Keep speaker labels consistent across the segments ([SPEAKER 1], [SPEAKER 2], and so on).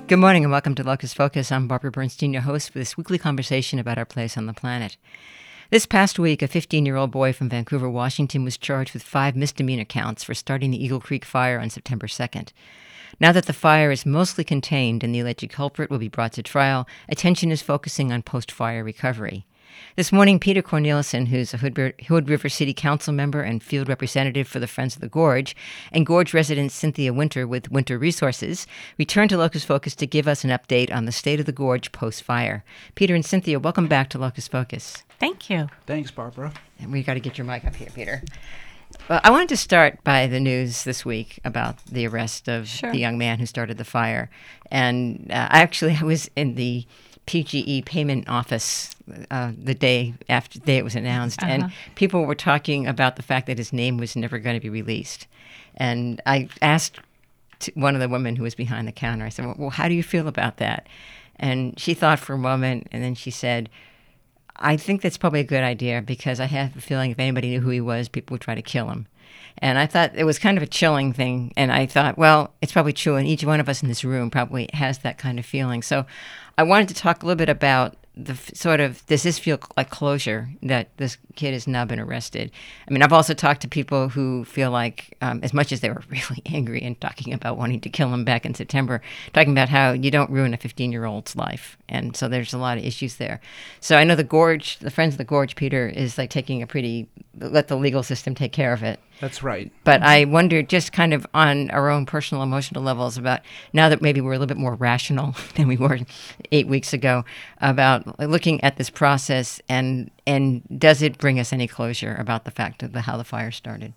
[SPEAKER 1] Good morning and welcome to Locus Focus. I'm Barbara Bernstein, your host for this weekly conversation about our place on the planet. This past week, a 15-year-old boy from Vancouver, Washington, was charged with 5 misdemeanor counts for starting the Eagle Creek fire on September 2nd. Now that the fire is mostly contained and the alleged culprit will be brought to trial, attention is focusing on post-fire recovery. This morning, Peter Cornelissen, who's a Hood River City Council member and field representative for the Friends of the Gorge, and Gorge resident Cynthia Winter with Winter Resources, returned to Locus Focus to give us an update on the state of the Gorge post-fire. Peter and Cynthia, welcome back to Locus Focus.
[SPEAKER 2] Thank you.
[SPEAKER 3] Thanks, Barbara.
[SPEAKER 1] And we got to get your mic up here, Peter. Well, I wanted to start by the news this week about the arrest of the young man who started the fire. And I was in the PGE payment office the day it was announced, and people were talking about the fact that his name was never going to be released. And I asked one of the women who was behind the counter, I said, well, how do you feel about that? And she thought for a moment, and then she said, I think that's probably a good idea because I have a feeling if anybody knew who he was, people would try to kill him. And I thought it was kind of a chilling thing. And I thought, well, it's probably true. And each one of us in this room probably has that kind of feeling. So I wanted to talk a little bit about does this feel like closure that this kid has now been arrested? I mean, I've also talked to people who feel like, as much as they were really angry and talking about wanting to kill him back in September, talking about how you don't ruin a 15-year-old's life. And so there's a lot of issues there. So I know the Friends of the Gorge, Peter, is like let the legal system take care of it.
[SPEAKER 3] That's right.
[SPEAKER 1] But I wonder, just kind of on our own personal emotional levels, about now that maybe we're a little bit more rational than we were 8 weeks ago, about looking at this process and does it bring us any closure about the fact of how the fire started?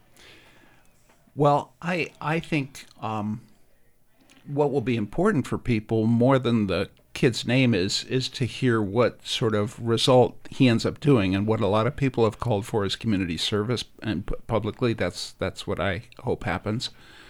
[SPEAKER 3] Well, I think what will be important for people more than the kid's name is to hear what sort of result he ends up doing, and what a lot of people have called for is community service, and publicly that's what I hope happens.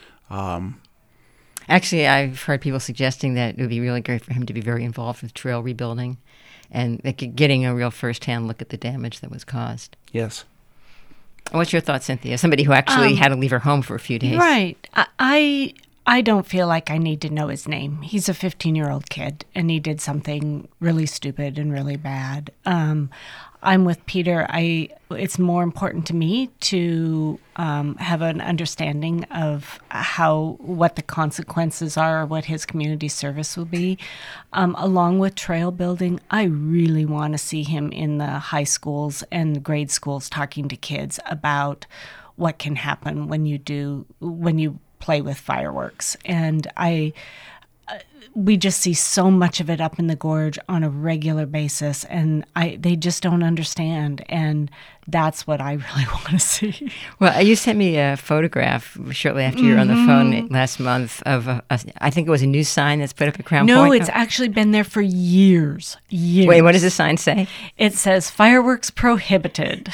[SPEAKER 1] Actually, I've heard people suggesting that it would be really great for him to be very involved with trail rebuilding and getting a real first-hand look at the damage that was caused.
[SPEAKER 3] Yes.
[SPEAKER 1] What's your thought, Cynthia? Somebody who actually had to leave her home for a few days.
[SPEAKER 2] Right. I don't feel like I need to know his name. He's a 15-year-old kid, and he did something really stupid and really bad. I'm with Peter. It's more important to me to have an understanding of what the consequences are, or what his community service will be. Along with trail building, I really want to see him in the high schools and grade schools talking to kids about what can happen when you play with fireworks. And we just see so much of it up in the gorge on a regular basis, and they just don't understand, and that's what I really want to see.
[SPEAKER 1] Well, you sent me a photograph shortly after you were on the phone last month of I think it was a new sign that's put up at Crown Point.
[SPEAKER 2] No, it's actually been there for years.
[SPEAKER 1] Wait, what does the sign say?
[SPEAKER 2] It says fireworks prohibited.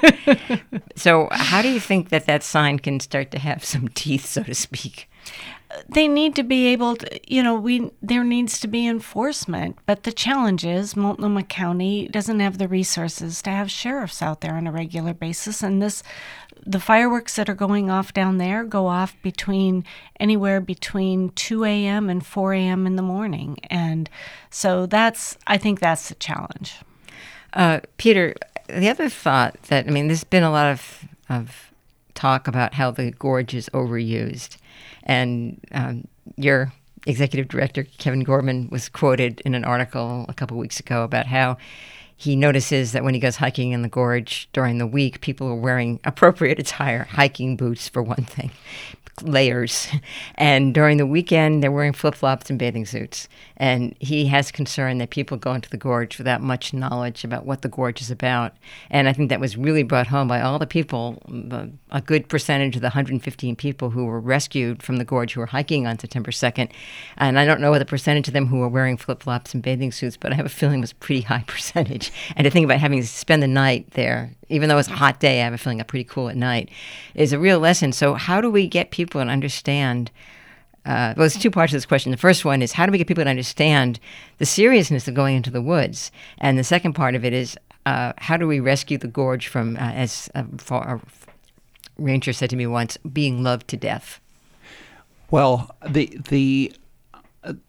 [SPEAKER 1] So how do you think that sign can start to have some teeth, so to speak?
[SPEAKER 2] They need to be able to, there needs to be enforcement. But the challenge is Multnomah County doesn't have the resources to have sheriffs out there on a regular basis. And the fireworks that are going off down there go off anywhere between 2 a.m. and 4 a.m. in the morning. And so I think that's the challenge.
[SPEAKER 1] Peter, the other thought there's been a lot of talk about how the gorge is overused. And your executive director, Kevin Gorman, was quoted in an article a couple of weeks ago about how he notices that when he goes hiking in the gorge during the week, people are wearing appropriate attire, hiking boots for one thing, layers. And during the weekend, they're wearing flip-flops and bathing suits. And he has concern that people go into the gorge without much knowledge about what the gorge is about. And I think that was really brought home by all the people, a good percentage of the 115 people who were rescued from the gorge who were hiking on September 2nd. And I don't know what the percentage of them who were wearing flip-flops and bathing suits, but I have a feeling it was a pretty high percentage. And to think about having to spend the night there, even though it's a hot day, I have a feeling it's pretty cool at night, is a real lesson. So how do we get people to understand? Well, there's two parts of this question. The first one is, how do we get people to understand the seriousness of going into the woods? And the second part of it is, how do we rescue the gorge from, as a ranger said to me once, being loved to death?
[SPEAKER 3] Well, the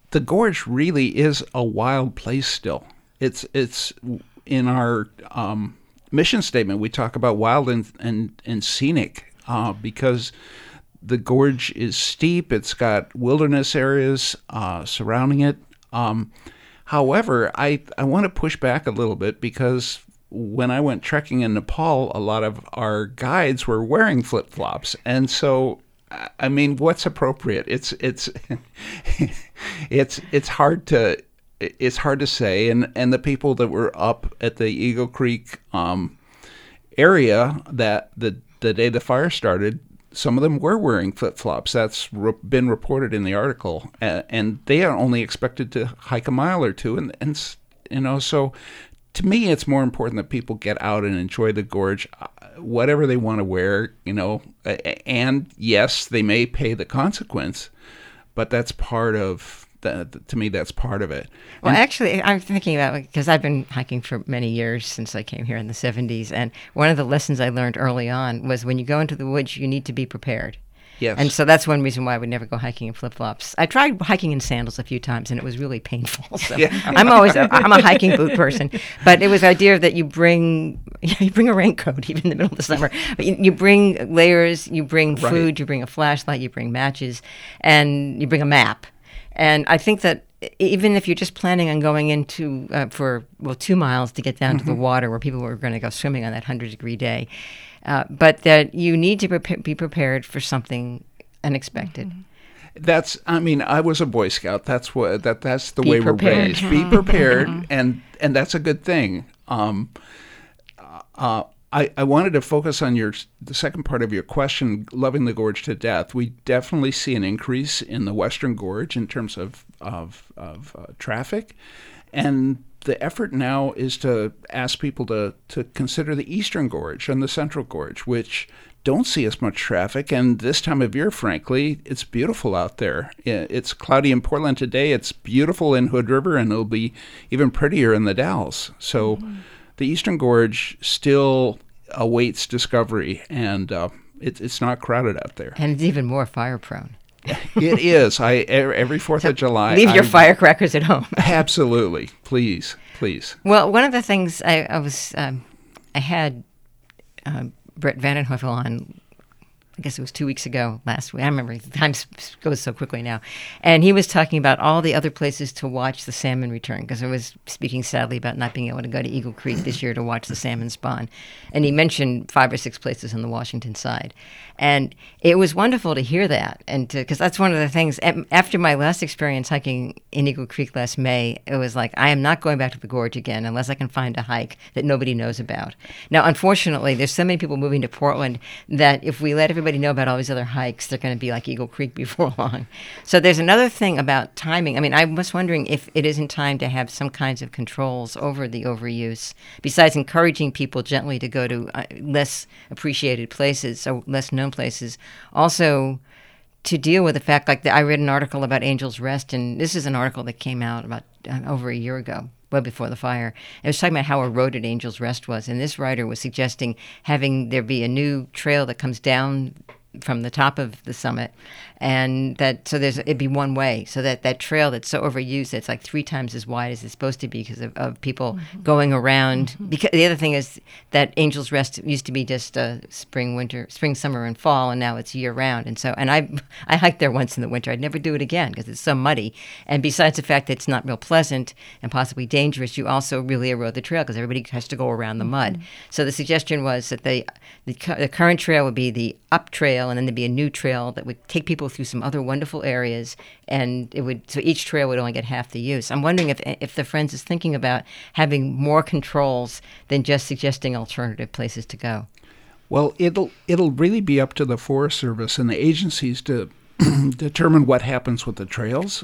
[SPEAKER 3] the gorge really is a wild place still. It's in our mission statement, we talk about wild and scenic because the gorge is steep. It's got wilderness areas surrounding it. However, I want to push back a little bit because when I went trekking in Nepal, a lot of our guides were wearing flip-flops. And so, I mean, what's appropriate? It's it's hard to say. And the people that were up at the Eagle Creek area that the day the fire started, some of them were wearing flip-flops. That's been reported in the article, and they are only expected to hike a mile or two. And you know, so to me, it's more important that people get out and enjoy the gorge, whatever they want to wear. You know, and yes, they may pay the consequence, but that's part of. To me, that's part of it.
[SPEAKER 1] Well, actually, I'm thinking about, because I've been hiking for many years since I came here in the 70s, and one of the lessons I learned early on was when you go into the woods, you need to be prepared.
[SPEAKER 3] Yes.
[SPEAKER 1] And so that's one reason why I would never go hiking in flip-flops. I tried hiking in sandals a few times, and it was really painful. So
[SPEAKER 3] Yeah.
[SPEAKER 1] I'm a hiking boot person, but it was the idea that you bring a raincoat even in the middle of the summer. But you bring layers, you bring food,
[SPEAKER 3] Right.
[SPEAKER 1] you bring a flashlight, you bring matches, and you bring a map. And I think that even if you're just planning on going into for 2 miles to get down to the water where people were going to go swimming on that 100-degree day, but that you need to be prepared for something unexpected.
[SPEAKER 3] I mean, I was a Boy Scout. That's the
[SPEAKER 1] Be
[SPEAKER 3] way
[SPEAKER 1] prepared.
[SPEAKER 3] we're raised. Be prepared, and that's a good thing. I wanted to focus on the second part of your question, loving the gorge to death. We definitely see an increase in the Western Gorge in terms of traffic, and the effort now is to ask people to consider the Eastern Gorge and the Central Gorge, which don't see as much traffic. And this time of year, frankly, it's beautiful out there. It's cloudy in Portland today. It's beautiful in Hood River, and it'll be even prettier in the Dalles. So the Eastern Gorge still awaits discovery, and it's not crowded out there.
[SPEAKER 1] And it's even more fire prone.
[SPEAKER 3] It is. Every 4th of July.
[SPEAKER 1] Leave your firecrackers at home.
[SPEAKER 3] Absolutely. Please.
[SPEAKER 1] Well, one of the things I had Brett Vandenhoeffel on, I guess it was 2 weeks ago, last week. I remember, time goes so quickly now. And he was talking about all the other places to watch the salmon return, because I was speaking sadly about not being able to go to Eagle Creek this year to watch the salmon spawn. And he mentioned 5 or 6 places on the Washington side. And it was wonderful to hear that, and because that's one of the things. After my last experience hiking in Eagle Creek last May, it was like, I am not going back to the gorge again unless I can find a hike that nobody knows about. Now, unfortunately, there's so many people moving to Portland that if we let everybody know about all these other hikes, they're going to be like Eagle Creek before long. So there's another thing about timing. I mean, I was wondering if it isn't time to have some kinds of controls over the overuse, besides encouraging people gently to go to less appreciated places, or less known places. Also, to deal with the fact, like I read an article about Angel's Rest, and this is an article that came out about over a year ago, well before the fire. It was talking about how eroded Angel's Rest was, and this writer was suggesting having there be a new trail that comes down from the top of the summit, and that it'd be one way, so that trail that's so overused, it's like 3 times as wide as it's supposed to be because of people going around. Because the other thing is that Angel's Rest used to be just spring, summer, and fall, and now it's year round. And so, and I hiked there once in the winter. I'd never do it again because it's so muddy. And besides the fact that it's not real pleasant and possibly dangerous, you also really erode the trail because everybody has to go around the mud. So the suggestion was that the current trail would be the up trail, and then there'd be a new trail that would take people through some other wonderful areas, and so each trail would only get half the use. I'm wondering if the Friends is thinking about having more controls than just suggesting alternative places to go.
[SPEAKER 3] Well, it'll really be up to the Forest Service and the agencies to determine what happens with the trails.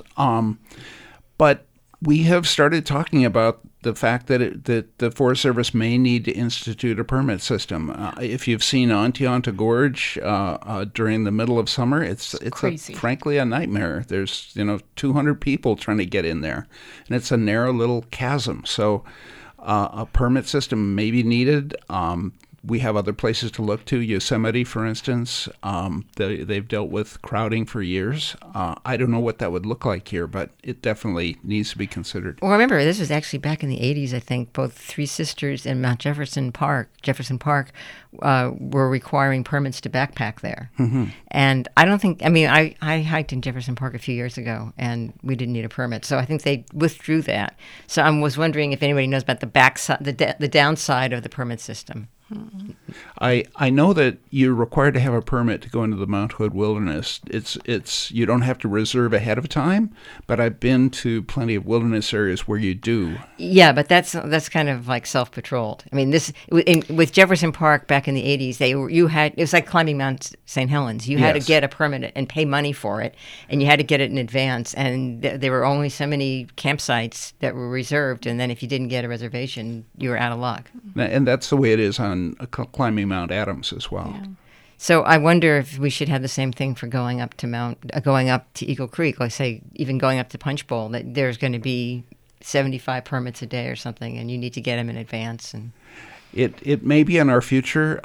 [SPEAKER 3] But we have started talking about the fact that the Forest Service may need to institute a permit system. If you've seen Oneonta Gorge during the middle of summer, it's frankly a nightmare. There's 200 people trying to get in there, and it's a narrow little chasm. So a permit system may be needed. we have other places to look to. Yosemite, for instance, they've dealt with crowding for years. I don't know what that would look like here, but it definitely needs to be considered.
[SPEAKER 1] Well, remember, this was actually back in the 80s, I think. Both Three Sisters and Mount Jefferson Park were requiring permits to backpack there.
[SPEAKER 3] Mm-hmm.
[SPEAKER 1] And I don't think, I mean, I hiked in Jefferson Park a few years ago, and we didn't need a permit. So I think they withdrew that. So I was wondering if anybody knows about the backside, the downside of the permit system.
[SPEAKER 3] I know that you're required to have a permit to go into the Mount Hood Wilderness. It's you don't have to reserve ahead of time, but I've been to plenty of wilderness areas where you do.
[SPEAKER 1] Yeah, but that's kind of like self-patrolled. I mean, with Jefferson Park back in the 80s, it was like climbing Mount St. Helens. You had to get a permit and pay money for it, and you had to get it in advance. And there were only so many campsites that were reserved, and then if you didn't get a reservation, you were out of luck.
[SPEAKER 3] And that's the way it is on climbing Mount Adams as well.
[SPEAKER 2] Yeah.
[SPEAKER 1] So I wonder if we should have the same thing for going up to Eagle Creek. Like say, even going up to Punch Bowl, that there's going to be 75 permits a day or something, and you need to get them in advance. And
[SPEAKER 3] it may be in our future.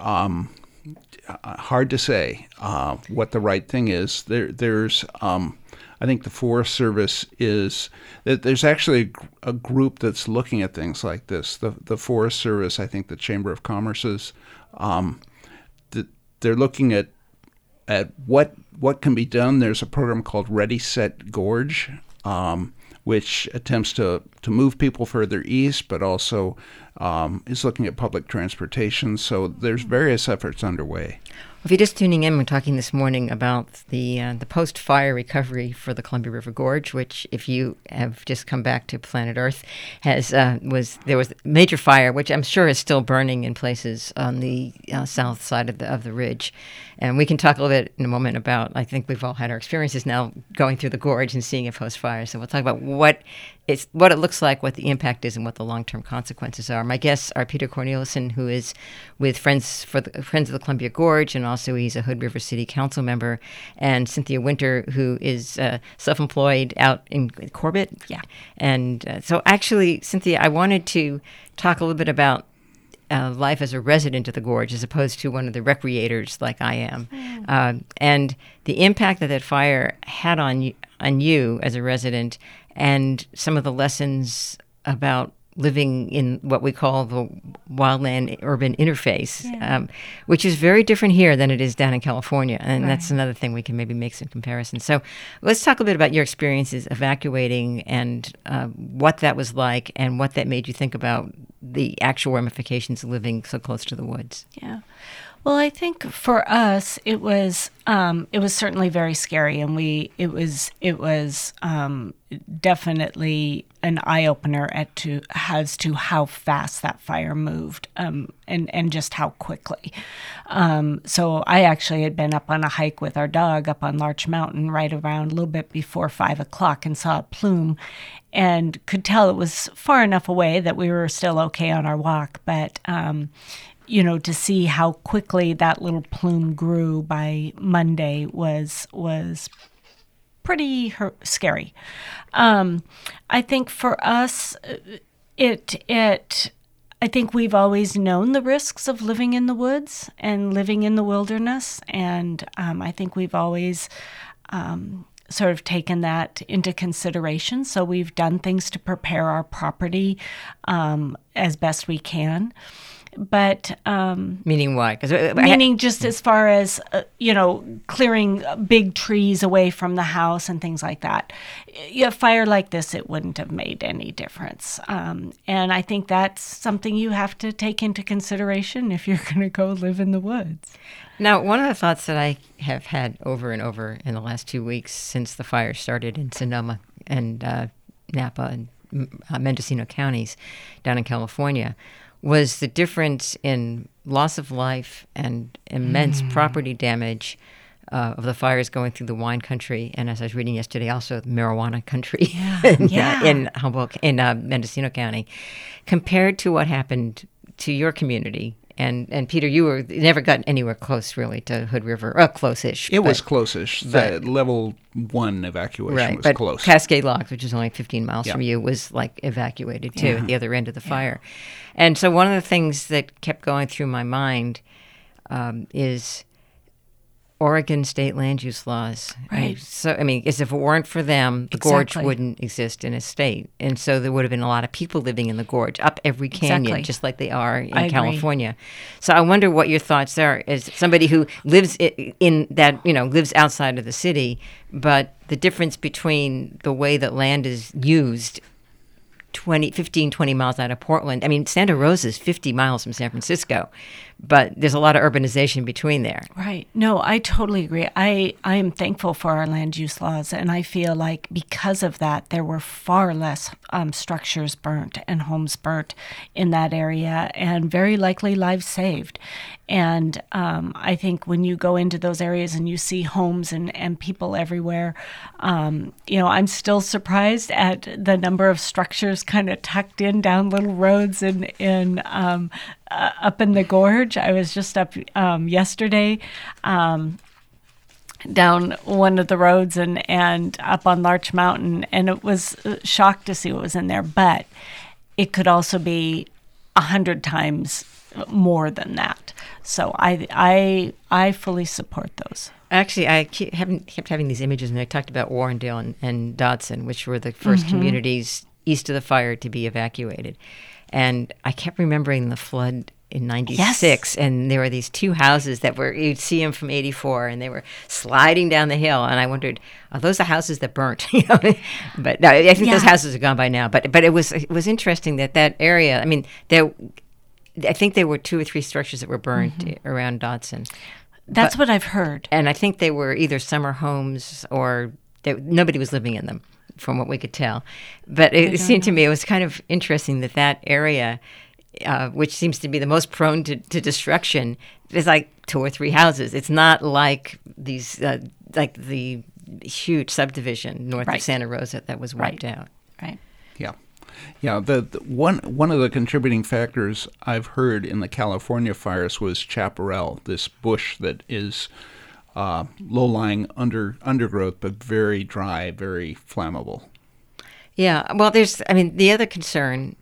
[SPEAKER 3] Hard to say what the right thing is. There's I think the Forest Service there's actually a group that's looking at things like this. The Forest Service, I think the Chamber of Commerce's, they're looking at what can be done. There's a program called Ready, Set, Gorge, which attempts to move people further east, but also is looking at public transportation. So there's various efforts underway.
[SPEAKER 1] If you're just tuning in, we're talking this morning about the post-fire recovery for the Columbia River Gorge, which, if you have just come back to planet Earth, there was a major fire, which I'm sure is still burning in places on the south side of the ridge. And we can talk a little bit in a moment about, I think we've all had our experiences now going through the gorge and seeing it post-fire. So we'll talk about what it looks like, what the impact is, and what the long-term consequences are. My guests are Peter Corneliuson, who is with Friends of the Columbia Gorge, and also he's a Hood River City Council member, and Cynthia Winter, who is self-employed out in Corbett.
[SPEAKER 2] Yeah.
[SPEAKER 1] And so actually, Cynthia, I wanted to talk a little bit about life as a resident of the gorge as opposed to one of the recreators like I am. And the impact that fire had on you as a resident, and some of the lessons about living in what we call the wildland-urban interface, which is very different here than it is down in California. And that's another thing we can maybe make some comparisons. So let's talk a bit about your experiences evacuating and what that was like and what that made you think about the actual ramifications of living so close to the woods.
[SPEAKER 2] Yeah. Well, I think for us, it was certainly very scary, and it was definitely an eye opener as to how fast that fire moved, and just how quickly. So I actually had been up on a hike with our dog up on Larch Mountain right around a little bit before 5 o'clock and saw a plume, and could tell it was far enough away that we were still okay on our walk, but. To see how quickly that little plume grew by Monday was pretty scary. I think for us, I think we've always known the risks of living in the woods and living in the wilderness, and I think we've always sort of taken that into consideration. So we've done things to prepare our property as best we can. But
[SPEAKER 1] meaning what?
[SPEAKER 2] Meaning just as far as clearing big trees away from the house and things like that. A fire like this, it wouldn't have made any difference. And I think that's something you have to take into consideration if you're going to go live in the woods.
[SPEAKER 1] Now, one of the thoughts that I have had over and over in the last 2 weeks since the fire started in Sonoma and Napa and Mendocino counties down in California was the difference in loss of life and immense property damage of the fires going through the wine country, and as I was reading yesterday, also the marijuana country in Humboldt, in Mendocino County, compared to what happened to your community And Peter, you never got anywhere close really to Hood River, close-ish.
[SPEAKER 3] It was close-ish. The level 1 evacuation was
[SPEAKER 1] but
[SPEAKER 3] close.
[SPEAKER 1] Cascade Lock, which is only 15 miles
[SPEAKER 3] Yeah.
[SPEAKER 1] from you, was like evacuated too at the other end of the fire. And so one of the things that kept going through my mind is Oregon state land use laws.
[SPEAKER 2] Right.
[SPEAKER 1] So, I mean, as if it weren't for them, the gorge
[SPEAKER 2] Exactly.
[SPEAKER 1] wouldn't exist in a state. And so there would have been a lot of people living in the gorge, up every canyon,
[SPEAKER 2] Exactly.
[SPEAKER 1] just like they are in
[SPEAKER 2] I agree.
[SPEAKER 1] California. So I wonder what your thoughts are as somebody who lives in that, lives outside of the city, but the difference between the way that land is used 15, 20 miles out of Portland. I mean, Santa Rosa is 50 miles from San Francisco, but there's a lot of urbanization between there.
[SPEAKER 2] Right. No, I totally agree. I am thankful for our land use laws, and I feel like because of that, there were far less structures burnt and homes burnt in that area, and very likely lives saved. And I think when you go into those areas and you see homes and people everywhere, I'm still surprised at the number of structures kind of tucked in down little roads in up in the gorge. I was just up yesterday down one of the roads and up on Larch Mountain, and it was shocked to see what was in there. But it could also be 100 times more than that. So I fully support those.
[SPEAKER 1] Actually, I kept having these images, and I talked about Warrendale and Dodson, which were the first communities east of the fire to be evacuated. And I kept remembering the flood in 96,
[SPEAKER 2] Yes.
[SPEAKER 1] and there were these two houses that you'd see them from 84, and they were sliding down the hill, and I wondered, are those the houses that burnt? But no, I think those houses are gone by now. But it was interesting that area, I mean, I think there were 2 or 3 structures that were burned around Dodson.
[SPEAKER 2] That's what I've heard.
[SPEAKER 1] And I think they were either summer homes or nobody was living in them, from what we could tell. But it seemed to me it was kind of interesting that area, which seems to be the most prone to destruction, is like 2 or 3 houses. It's not like these, like the huge subdivision north of Santa Rosa that was wiped out.
[SPEAKER 2] Right.
[SPEAKER 3] Yeah. The one of the contributing factors I've heard in the California fires was chaparral, this bush that is low-lying undergrowth, but very dry, very flammable.
[SPEAKER 1] Yeah. Well, the other concern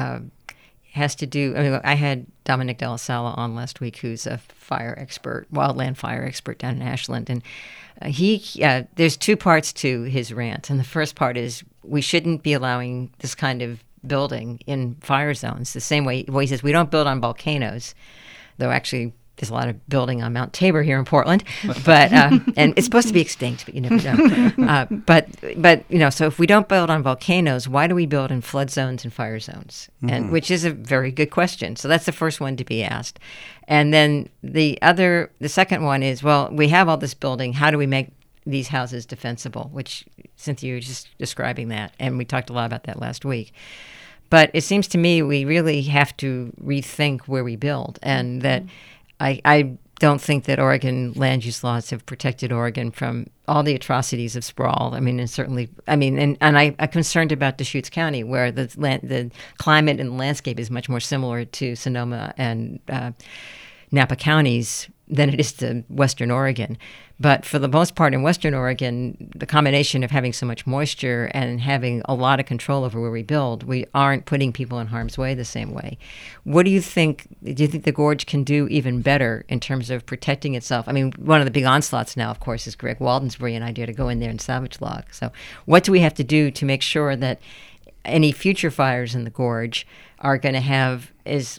[SPEAKER 1] has to do, I had Dominic De La Sala on last week, who's a fire expert, wildland fire expert down in Ashland, and there's 2 parts to his rant. And the first part is we shouldn't be allowing this kind of building in fire zones. The same way he says we don't build on volcanoes, though actually there's a lot of building on Mount Tabor here in Portland, but and it's supposed to be extinct, but you never know. But so if we don't build on volcanoes, why do we build in flood zones and fire zones? And which is a very good question. So that's the first one to be asked. And then the second one is, well, we have all this building. How do we make these houses defensible? Which Cynthia was just describing that, and we talked a lot about that last week. But it seems to me we really have to rethink where we build, and that I don't think that Oregon land use laws have protected Oregon from all the atrocities of sprawl. And I'm concerned about Deschutes County, where the climate and landscape is much more similar to Sonoma and Napa counties than it is to Western Oregon. But for the most part in Western Oregon, the combination of having so much moisture and having a lot of control over where we build, we aren't putting people in harm's way the same way. What do you think? Do you think the gorge can do even better in terms of protecting itself? I mean, one of the big onslaughts now, of course, is Greg Walden's brilliant idea to go in there and salvage log. So what do we have to do to make sure that any future fires in the gorge are going to have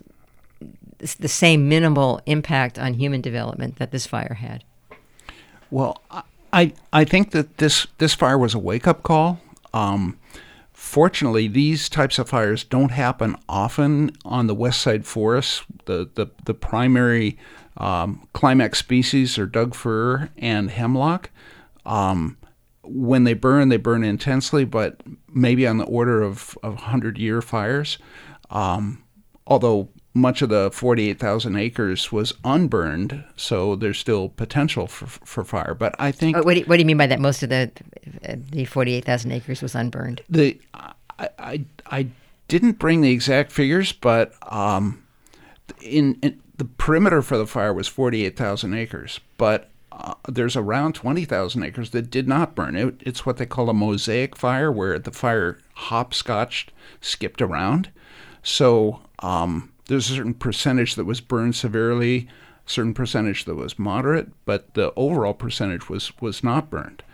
[SPEAKER 1] the same minimal impact on human development that this fire had?
[SPEAKER 3] Well, I think that this fire was a wake-up call. Fortunately, these types of fires don't happen often on the west side forests. The primary climax species are Doug fir and hemlock. When they burn intensely, but maybe on the order of 100-year fires. Although much of the 48,000 acres was unburned, so there's still potential for fire. But I think...
[SPEAKER 1] What do you mean by that? Most of the 48,000 acres was unburned?
[SPEAKER 3] I didn't bring the exact figures, but the perimeter for the fire was 48,000 acres, but there's around 20,000 acres that did not burn. It's what they call a mosaic fire, where the fire hopscotched, skipped around. So there's a certain percentage that was burned severely, a certain percentage that was moderate, but the overall percentage was not burned.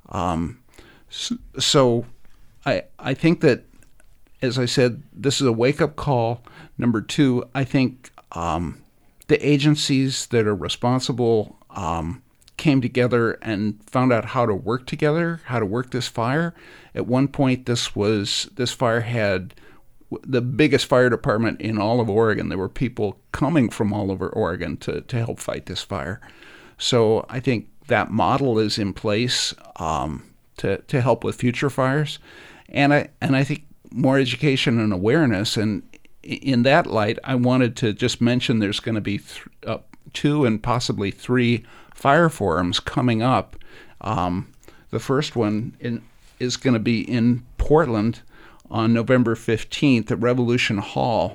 [SPEAKER 3] So I think that, as I said, this is a wake-up call. Number two, I think the agencies that are responsible came together and found out how to work together, how to work this fire. At one point, this fire had the biggest fire department in all of Oregon. There were people coming from all over Oregon to help fight this fire. So I think that model is in place to help with future fires. And I think more education and awareness. And in that light, I wanted to just mention there's going to be 2 and possibly 3 fire forums coming up. The first one is going to be in Portland on November 15th at Revolution Hall.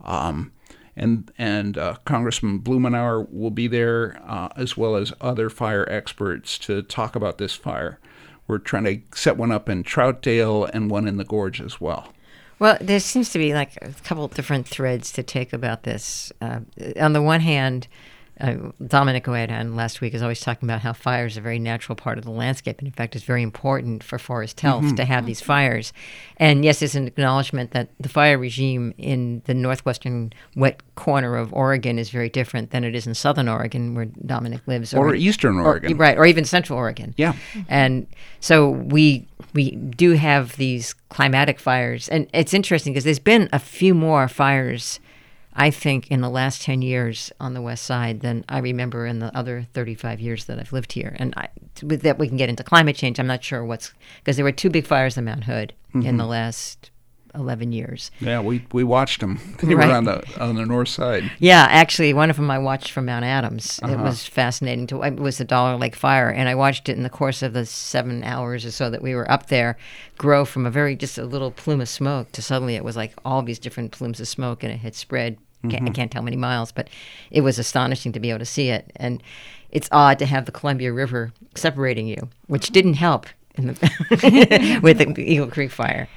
[SPEAKER 3] And Congressman Blumenauer will be there, as well as other fire experts to talk about this fire. We're trying to set one up in Troutdale and one in the Gorge as well.
[SPEAKER 1] Well, there seems to be like a couple of different threads to take about this. On the one hand, Dominic, who I had on last week, is always talking about how fires are a very natural part of the landscape. And in fact, it's very important for forest health to have these fires. And yes, there's an acknowledgement that the fire regime in the northwestern wet corner of Oregon is very different than it is in southern Oregon, where Dominic lives.
[SPEAKER 3] Or eastern Oregon.
[SPEAKER 1] Right, or even central Oregon.
[SPEAKER 3] Yeah.
[SPEAKER 1] And so we do have these climatic fires. And it's interesting because there's been a few more fires, I think, in the last 10 years on the west side than I remember in the other 35 years that I've lived here. And with that, we can get into climate change. I'm not sure because there were 2 big fires in Mount Hood in the last 11 years.
[SPEAKER 3] Yeah, we watched them. They were on the north side.
[SPEAKER 1] Yeah, actually, one of them I watched from Mount Adams. It was fascinating. It was the Dollar Lake Fire, and I watched it in the course of the 7 hours or so that we were up there grow from just a little plume of smoke to suddenly it was like all these different plumes of smoke, and it had spread. I can't tell how many miles, but it was astonishing to be able to see it. And it's odd to have the Columbia River separating you, which didn't help with the Eagle Creek Fire.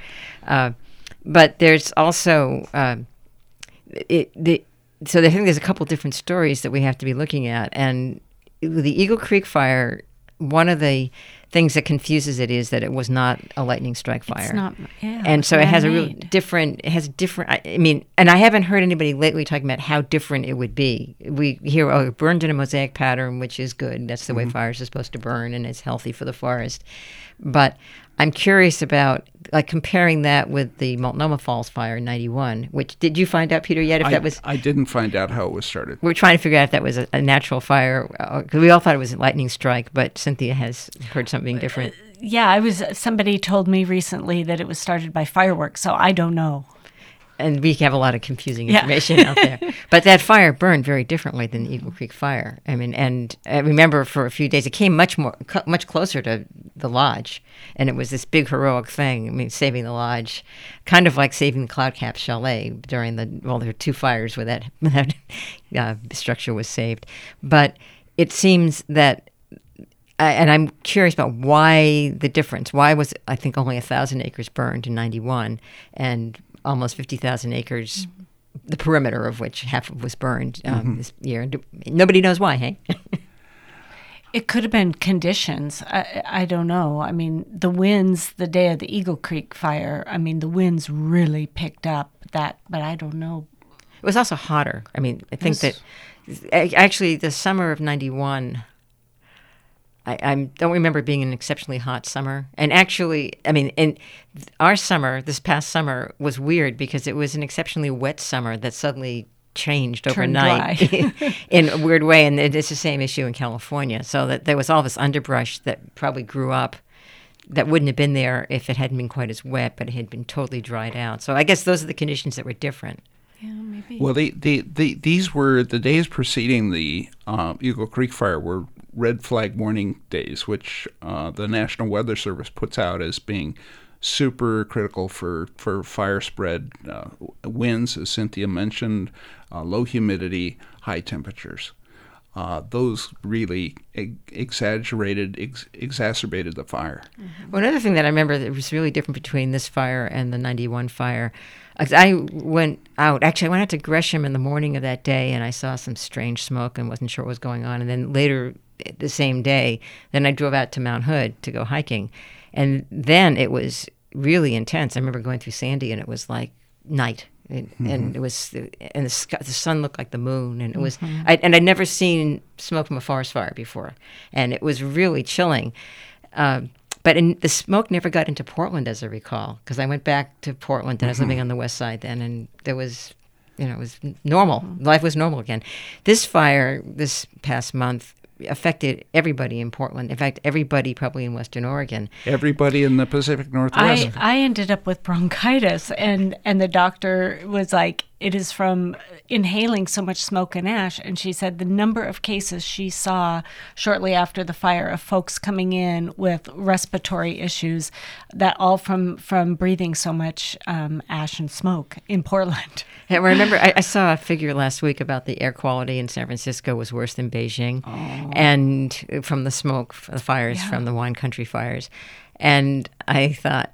[SPEAKER 1] But there's also so I think there's a couple different stories that we have to be looking at. And the Eagle Creek Fire, one of the things that confuses it is that it was not a lightning strike fire.
[SPEAKER 2] It's not, yeah.
[SPEAKER 1] And so it has a real different, I mean, and I haven't heard anybody lately talking about how different it would be. We hear, it burned in a mosaic pattern, which is good. That's the way fires are supposed to burn, and it's healthy for the forest. But I'm curious about comparing that with the Multnomah Falls fire in 91, which, did you find out, Peter, yet if that was...
[SPEAKER 3] I didn't find out how it was started.
[SPEAKER 1] We're trying to figure out if that was a natural fire, because we all thought it was a lightning strike, but Cynthia has heard something different.
[SPEAKER 2] Yeah, somebody told me recently that it was started by fireworks, so I don't know.
[SPEAKER 1] And we have a lot of confusing information out there. But that fire burned very differently than the Eagle Creek Fire. I mean, and I remember for a few days, it came much closer to the lodge. And it was this big heroic thing. I mean, saving the lodge, kind of like saving the Cloud Cap Chalet during there were 2 fires where that structure was saved. But it seems that, and I'm curious about why the difference. Why was, I think, only 1,000 acres burned in 91 and almost 50,000 acres, the perimeter of which half was burned this year. Nobody knows why, hey?
[SPEAKER 2] It could have been conditions. I don't know. I mean, the winds, the day of the Eagle Creek Fire, I mean, the winds really picked up but I don't know.
[SPEAKER 1] It was also hotter. I mean, I think that actually the summer of 91... I don't remember it being an exceptionally hot summer. And actually, I mean, in our summer, this past summer, was weird because it was an exceptionally wet summer that suddenly changed overnight in a weird way. And it's the same issue in California. So that there was all this underbrush that probably grew up that wouldn't have been there if it hadn't been quite as wet, but it had been totally dried out. So I guess those are the conditions that were different.
[SPEAKER 2] Yeah, maybe.
[SPEAKER 3] Well, these were the days preceding the Eagle Creek Fire were red flag warning days, which the National Weather Service puts out as being super critical for fire spread. Winds, as Cynthia mentioned, low humidity, high temperatures. Those really exacerbated the fire.
[SPEAKER 1] Mm-hmm. Well, another thing that I remember that was really different between this fire and the 91 fire, I went out to Gresham in the morning of that day, and I saw some strange smoke and wasn't sure what was going on. And then later the same day, then I drove out to Mount Hood to go hiking. And then it was really intense. I remember going through Sandy, and it was like night. And it was, and the sun looked like the moon, and it was, I'd never seen smoke from a forest fire before, and it was really chilling. But the smoke never got into Portland, as I recall, because I went back to Portland, and I was living on the west side then, and there was, it was normal. Life was normal again. This fire this past month affected everybody in Portland. In fact, everybody probably in Western Oregon.
[SPEAKER 3] Everybody in the Pacific Northwest.
[SPEAKER 2] I ended up with bronchitis, and the doctor was like, it is from inhaling so much smoke and ash. And she said the number of cases she saw shortly after the fire of folks coming in with respiratory issues, that all from breathing so much ash and smoke in Portland.
[SPEAKER 1] I remember I saw a figure last week about the air quality in San Francisco was worse than Beijing, and from the smoke, the fires, from the wine country fires. And I thought,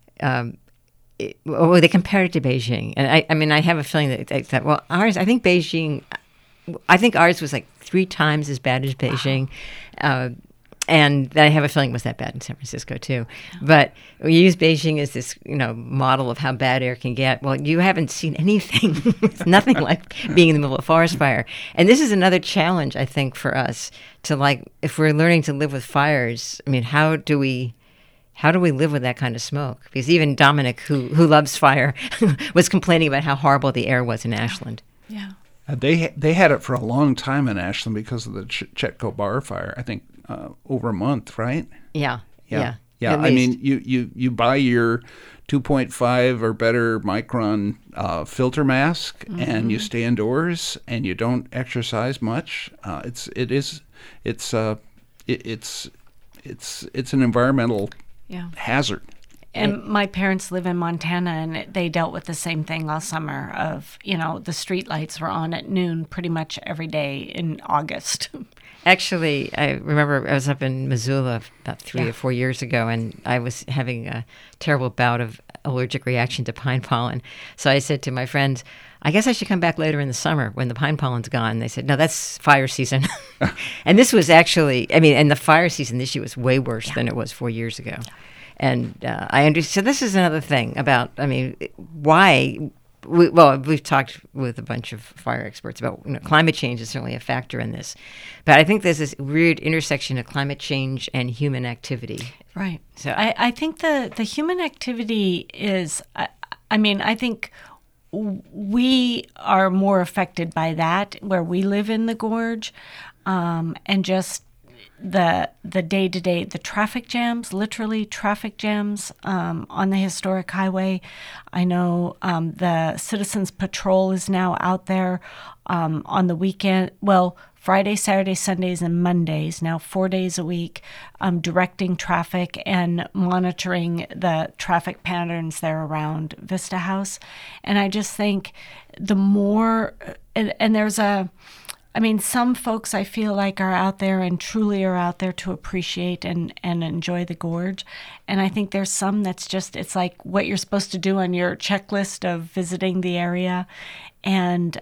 [SPEAKER 1] they compared it to Beijing. And I mean, I have a feeling that well, ours, I think ours was like 3 times as bad as Beijing. And I have a feeling it was that bad in San Francisco, too. But we use Beijing as this, model of how bad air can get. Well, you haven't seen anything. It's nothing like being in the middle of a forest fire. And this is another challenge, I think, for us to, if we're learning to live with fires, I mean, how do we live with that kind of smoke? Because even Dominic, who loves fire, was complaining about how horrible the air was in Ashland.
[SPEAKER 2] Yeah.
[SPEAKER 3] They had it for a long time in Ashland because of the Chetco Bar fire. I think over a month, right?
[SPEAKER 1] Yeah.
[SPEAKER 3] I mean, you buy your 2.5 or better micron filter mask, and you stay indoors, and you don't exercise much. It's an environmental hazard.
[SPEAKER 2] And my parents live in Montana, and they dealt with the same thing all summer of, the street lights were on at noon pretty much every day in August.
[SPEAKER 1] Actually, I remember I was up in Missoula about 3 or 4 years ago, and I was having a terrible bout of allergic reaction to pine pollen. So I said to my friends, I guess I should come back later in the summer when the pine pollen's gone. They said, no, that's fire season. And this was actually, and the fire season this year was way worse than it was 4 years ago. And I understand. So this is another thing about, why. We've talked with a bunch of fire experts about climate change is certainly a factor in this. But I think there's this weird intersection of climate change and human activity.
[SPEAKER 2] Right. So I think the human activity is, I think we are more affected by that where we live in the gorge, and just the day-to-day, the traffic jams, literally traffic jams on the historic highway. I know the Citizens Patrol is now out there on the weekend, Friday, Saturday, Sundays, and Mondays, now 4 days a week, directing traffic and monitoring the traffic patterns there around Vista House. And I just think the more, and there's some folks I feel like are out there and truly are out there to appreciate and enjoy the gorge. And I think there's some that's just, it's like what you're supposed to do on your checklist of visiting the area. And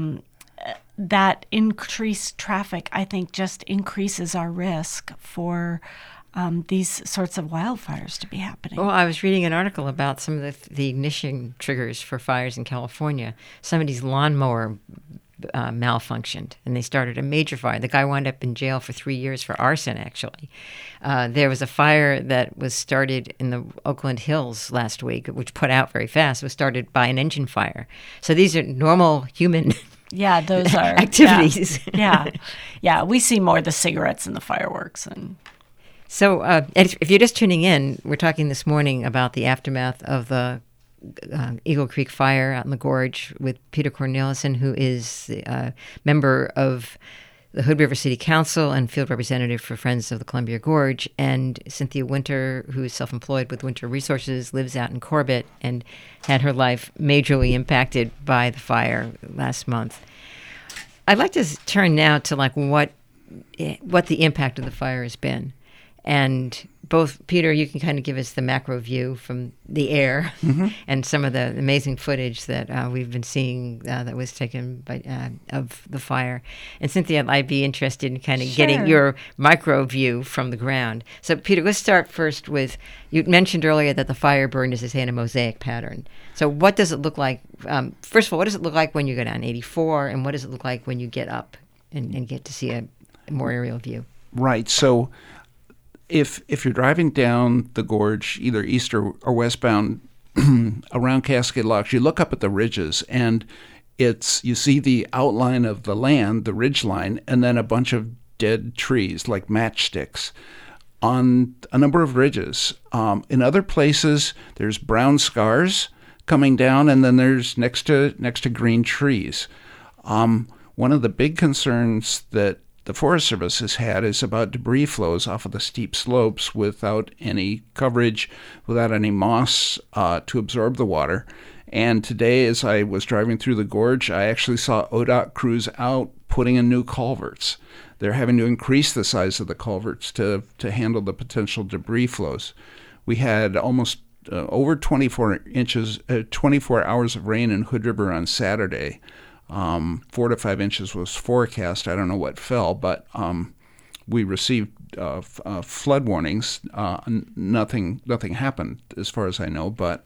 [SPEAKER 2] that increased traffic, I think, just increases our risk for these sorts of wildfires to be happening.
[SPEAKER 1] Well, I was reading an article about some of the ignition triggers for fires in California. Somebody's lawnmower malfunctioned, and they started a major fire. The guy wound up in jail for 3 years for arson, actually. There was a fire that was started in the Oakland Hills last week, which put out very fast. It was started by an engine fire. So these are normal human
[SPEAKER 2] those are
[SPEAKER 1] activities.
[SPEAKER 2] Yeah. We see more the cigarettes and the fireworks. And
[SPEAKER 1] so if you're just tuning in, we're talking this morning about the aftermath of the Eagle Creek fire out in the gorge with Peter Cornelissen, who is a member of the Hood River City Council and field representative for Friends of the Columbia Gorge, and Cynthia Winter, who is self-employed with Winter Resources, lives out in Corbett and had her life majorly impacted by the fire last month. I'd like to turn now to like what the impact of the fire has been. And both, Peter, you can kind of give us the macro view from the air and some of the amazing footage that we've been seeing that was taken by of the fire. And Cynthia, I'd be interested in kind of getting your micro view from the ground. So, Peter, let's start first with, you mentioned earlier that the fire burned, as they say, in a mosaic pattern. So what does it look like? First of all, what does it look like when you go down 84, and what does it look like when you get up and get to see a more aerial view?
[SPEAKER 3] Right. So if you're driving down the gorge, either east or westbound around Cascade Locks, you look up at the ridges, and you see the outline of the land, the ridge line, and then a bunch of dead trees like matchsticks on a number of ridges. In other places, there's brown scars coming down, and then there's next to green trees. One of the big concerns that the Forest Service has had is about debris flows off of the steep slopes without any coverage, without any moss to absorb the water. And today, as I was driving through the gorge, I actually saw ODOT crews out putting in new culverts. They're having to increase the size of the culverts to handle the potential debris flows. We had almost over 24 hours of rain in Hood River on Saturday. 4 to 5 inches was forecast. I don't know what fell, but we received flood warnings. Nothing happened as far as I know, but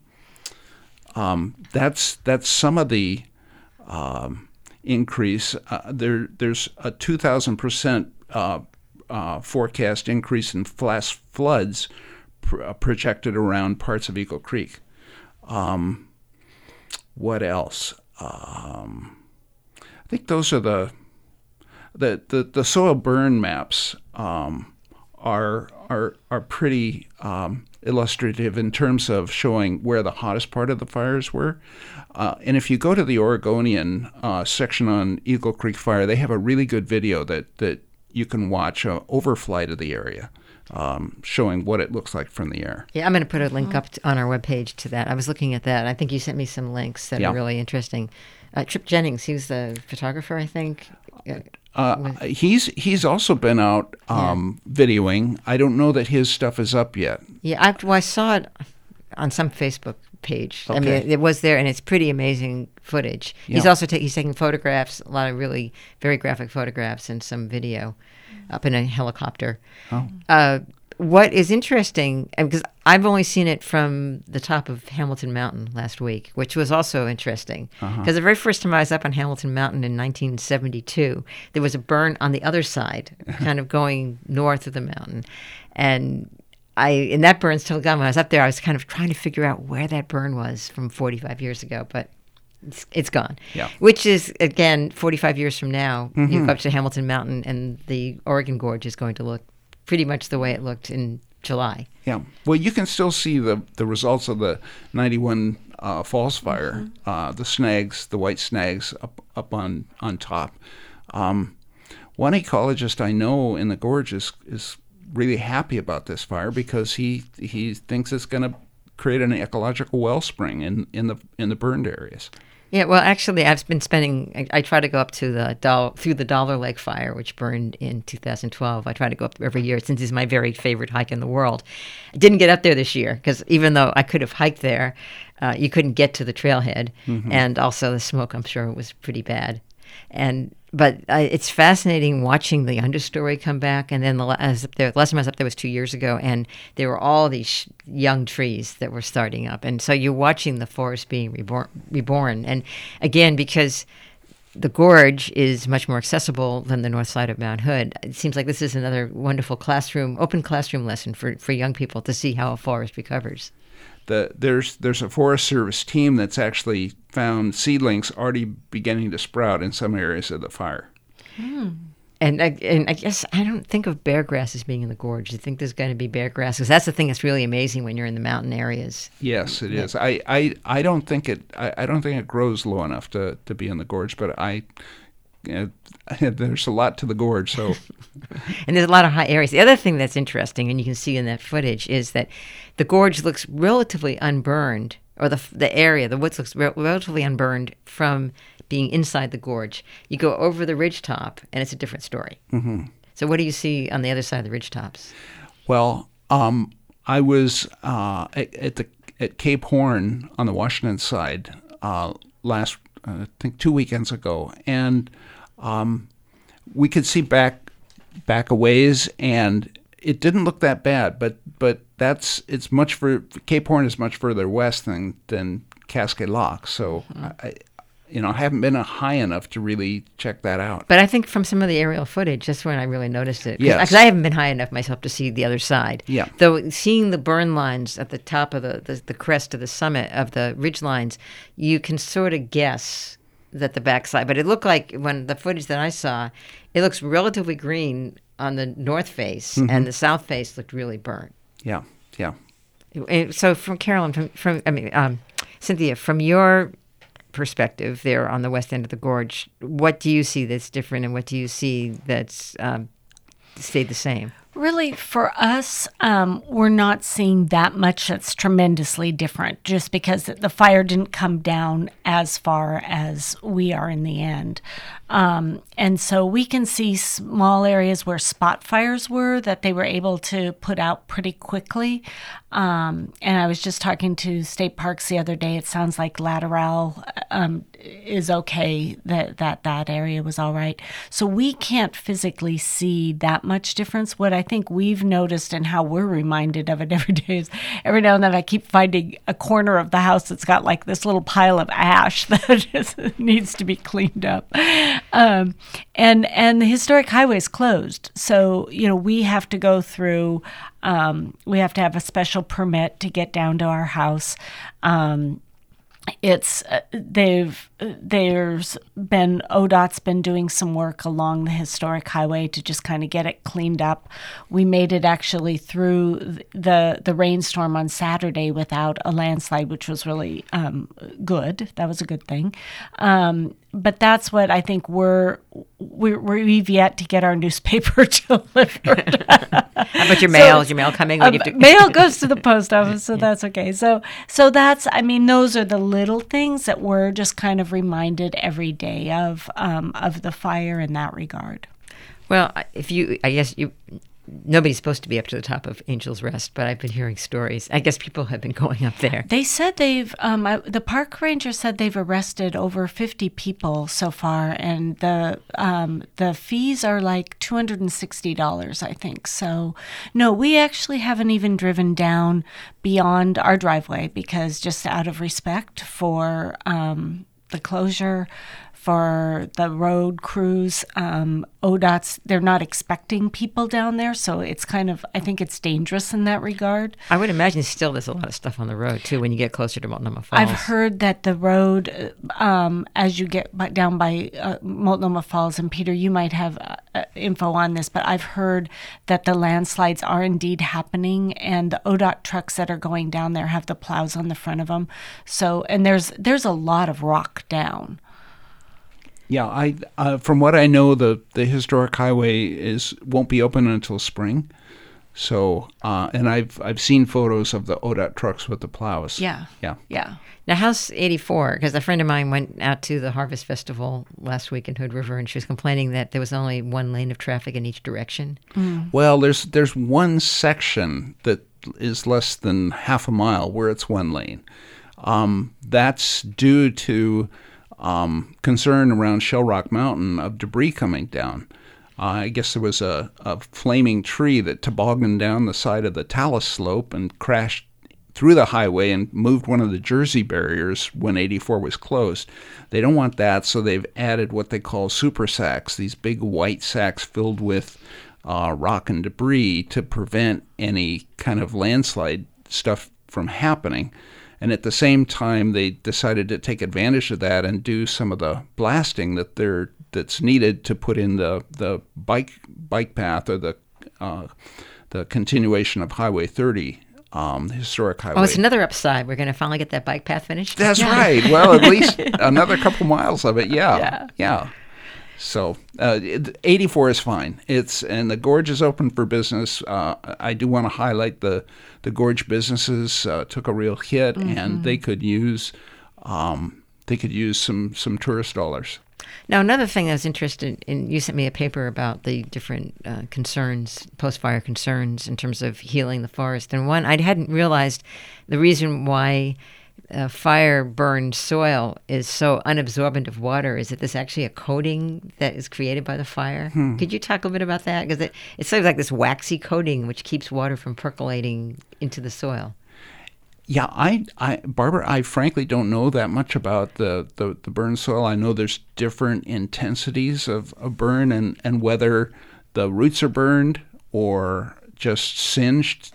[SPEAKER 3] that's some of the increase. There's a 2,000% forecast increase in flash floods projected around parts of Eagle Creek. What else? I think those are the soil burn maps are pretty illustrative in terms of showing where the hottest part of the fires were. And if you go to the Oregonian section on Eagle Creek Fire, they have a really good video that you can watch, overflight of the area, showing what it looks like from the air.
[SPEAKER 1] Yeah, I'm going to put a link up on our webpage to that. I was looking at that. I think you sent me some links that are really interesting. Trip Jennings, he was the photographer, I think.
[SPEAKER 3] He's also been out videoing. I don't know that his stuff is up yet.
[SPEAKER 1] Yeah, I saw it on some Facebook page.
[SPEAKER 3] Okay.
[SPEAKER 1] I mean, it was there, and it's pretty amazing footage.
[SPEAKER 3] Yeah.
[SPEAKER 1] He's also he's taking photographs, a lot of really very graphic photographs, and some video up in a helicopter.
[SPEAKER 3] Oh.
[SPEAKER 1] What is interesting, because I've only seen it from the top of Hamilton Mountain last week, which was also interesting. Because the very first time I was up on Hamilton Mountain in 1972, there was a burn on the other side, kind of going north of the mountain. And that burn still gone. When I was up there, I was kind of trying to figure out where that burn was from 45 years ago, but it's gone.
[SPEAKER 3] Yeah.
[SPEAKER 1] Which is, again, 45 years from now, you go up to Hamilton Mountain, and the Oregon Gorge is going to look pretty much the way it looked in July.
[SPEAKER 3] Yeah. Well, you can still see the results of the 91 Falls Fire, the snags, the white snags up on top. One ecologist I know in the gorge is really happy about this fire because he thinks it's going to create an ecological wellspring in the burned areas.
[SPEAKER 1] Yeah, well, actually, I've been I try to go up to through the Dollar Lake Fire, which burned in 2012. I try to go up every year since it's my very favorite hike in the world. I didn't get up there this year because even though I could have hiked there, you couldn't get to the trailhead. And also the smoke, I'm sure, was pretty bad. But it's fascinating watching the understory come back. And then the last time I was up there was 2 years ago, and there were all these young trees that were starting up. And so you're watching the forest being reborn. And again, because the gorge is much more accessible than the north side of Mount Hood, it seems like this is another wonderful open classroom lesson for young people to see how a forest recovers.
[SPEAKER 3] There's a Forest Service team that's actually found seedlings already beginning to sprout in some areas of the fire.
[SPEAKER 1] And I guess I don't think of bear grass as being in the gorge. You think there's going to be bear grass? Because that's the thing that's really amazing when you're in the mountain areas.
[SPEAKER 3] Yes, it is. I don't think it grows low enough to be in the gorge, but there's a lot to the gorge. So,
[SPEAKER 1] and there's a lot of high areas. The other thing that's interesting, and you can see in that footage, is that the gorge looks relatively unburned, or the woods looks relatively unburned from being inside the gorge. You go over the ridgetop, and it's a different story. Mm-hmm. So what do you see on the other side of the ridgetops?
[SPEAKER 3] Well, I was at Cape Horn on the Washington side last, I think 2 weekends ago, and we could see back a ways, and it didn't look that bad. But Cape Horn is much further west than Cascade Lock, so I haven't been high enough to really check that out.
[SPEAKER 1] But I think from some of the aerial footage, that's when I really noticed it.
[SPEAKER 3] Yes.
[SPEAKER 1] Because I haven't been high enough myself to see the other side.
[SPEAKER 3] Yeah.
[SPEAKER 1] Though seeing the burn lines at the top of the crest of the summit of the ridge lines, you can sort of guess that the backside. But it looked like, when the footage that I saw, it looks relatively green on the north face, and the south face looked really burnt.
[SPEAKER 3] Yeah, yeah.
[SPEAKER 1] So from Carolyn, Cynthia, from your perspective there on the west end of the gorge, what do you see that's different, and what do you see that's stayed the same?
[SPEAKER 2] Really, for us, we're not seeing that much that's tremendously different, just because the fire didn't come down as far as we are in the end. And so we can see small areas where spot fires were that they were able to put out pretty quickly. And I was just talking to State Parks the other day. It sounds like Lateral is okay, that area was all right. So we can't physically see that much difference. What I think we've noticed, and how we're reminded of it every day, is every now and then I keep finding a corner of the house that's got like this little pile of ash that just needs to be cleaned up. And the historic highway is closed. So, we have to go through, we have to have a special permit to get down to our house. ODOT's been doing some work along the historic highway to just kind of get it cleaned up. We made it actually through the rainstorm on Saturday without a landslide, which was really good. That was a good thing. But that's what I think we've yet to get our newspaper delivered.
[SPEAKER 1] How about your mail? Is your mail coming?
[SPEAKER 2] Mail goes to the post office, so that's okay. So that's, those are the little things that we're just kind of reminded every day of the fire in that regard.
[SPEAKER 1] Well, nobody's supposed to be up to the top of Angel's Rest, but I've been hearing stories. I guess people have been going up there.
[SPEAKER 2] They said the park ranger said they've arrested over 50 people so far, and the fees are like $260, I think. So, no, we actually haven't even driven down beyond our driveway, because just out of respect for the closure, for the road crews, ODOT's, they're not expecting people down there, so it's I think it's dangerous in that regard.
[SPEAKER 1] I would imagine still there's a lot of stuff on the road, too, when you get closer to Multnomah Falls.
[SPEAKER 2] I've heard that the road, as you get down by Multnomah Falls, and Peter, you might have info on this, but I've heard that the landslides are indeed happening, and the ODOT trucks that are going down there have the plows on the front of them. So, and there's a lot of rock down.
[SPEAKER 3] Yeah, from what I know, the historic highway won't be open until spring. So, and I've seen photos of the ODOT trucks with the plows.
[SPEAKER 2] Yeah.
[SPEAKER 1] Now, how's 84? Because a friend of mine went out to the Harvest Festival last week in Hood River, and she was complaining that there was only one lane of traffic in each direction.
[SPEAKER 2] Mm.
[SPEAKER 3] Well, there's one section that is less than half a mile where it's one lane. That's due to concern around Shell Rock Mountain of debris coming down. I guess there was a flaming tree that tobogganed down the side of the Talus Slope and crashed through the highway and moved one of the Jersey barriers when 84 was closed. They don't want that, so they've added what they call super sacks, these big white sacks filled with rock and debris to prevent any kind of landslide stuff from happening. And at the same time, they decided to take advantage of that and do some of the blasting that's needed to put in the bike path, or the continuation of Highway 30, historic highway.
[SPEAKER 1] Oh, it's another upside. We're going to finally get that bike path finished.
[SPEAKER 3] That's right. Well, at least another couple miles of it. Yeah. So 84 is fine. And the gorge is open for business. I do want to highlight the gorge businesses took a real hit, and they could use some tourist dollars.
[SPEAKER 1] Now, another thing I was interested in, you sent me a paper about the different concerns, post-fire concerns in terms of healing the forest. And one, I hadn't realized the reason why fire-burned soil is so unabsorbent of water is that there's actually a coating that is created by the fire. Could you talk a bit about that? Because it seems like this waxy coating which keeps water from percolating into the soil.
[SPEAKER 3] Yeah, Barbara, I frankly don't know that much about the burn soil. I know there's different intensities of burn and whether the roots are burned or just singed.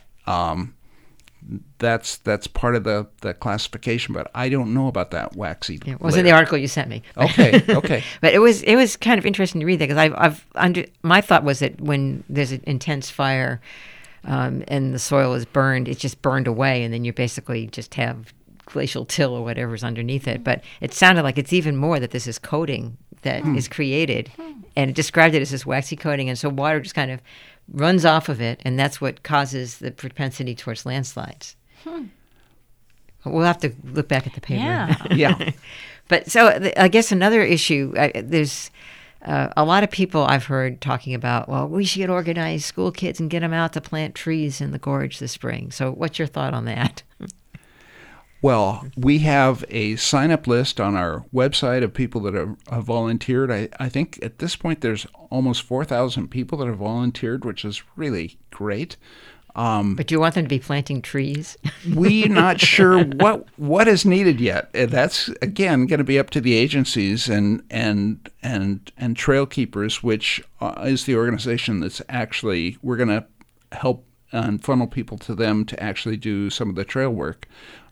[SPEAKER 3] That's part of the classification, but I don't know about that waxy.
[SPEAKER 1] It was in the article you sent me.
[SPEAKER 3] Okay.
[SPEAKER 1] But it was kind of interesting to read that because my thought was that when there's an intense fire. And the soil is burned, it's just burned away, and then you basically just have glacial till or whatever's underneath it. But it sounded like it's even more that this is coating that is created, and it described it as this waxy coating, and so water just kind of runs off of it, and that's what causes the propensity towards landslides. We'll have to look back at the paper.
[SPEAKER 3] Yeah.
[SPEAKER 1] But so I guess another issue, there's... a lot of people I've heard talking about, well, we should organize school kids and get them out to plant trees in the gorge this spring. So what's your thought on that?
[SPEAKER 3] Well, we have a sign-up list on our website of people that have volunteered. I think at this point there's almost 4,000 people that have volunteered, which is really great.
[SPEAKER 1] But do you want them to be planting trees?
[SPEAKER 3] We're not sure what is needed yet. That's again going to be up to the agencies and trail keepers, which is the organization that's actually we're going to help and funnel people to them to actually do some of the trail work.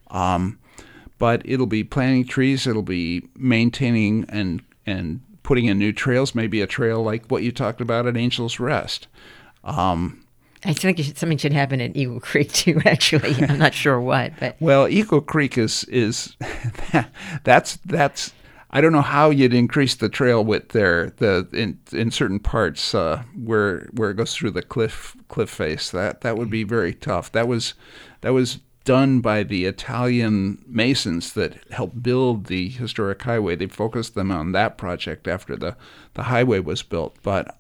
[SPEAKER 3] But it'll be planting trees. It'll be maintaining and putting in new trails. Maybe a trail like what you talked about at Angel's Rest.
[SPEAKER 1] I think something should happen at Eagle Creek too. Actually, I'm not sure what, but
[SPEAKER 3] well, Eagle Creek is that's I don't know how you'd increase the trail width there. In certain parts where it goes through the cliff face, that would be very tough. That was done by the Italian masons that helped build the historic highway. They focused them on that project after the highway was built, but.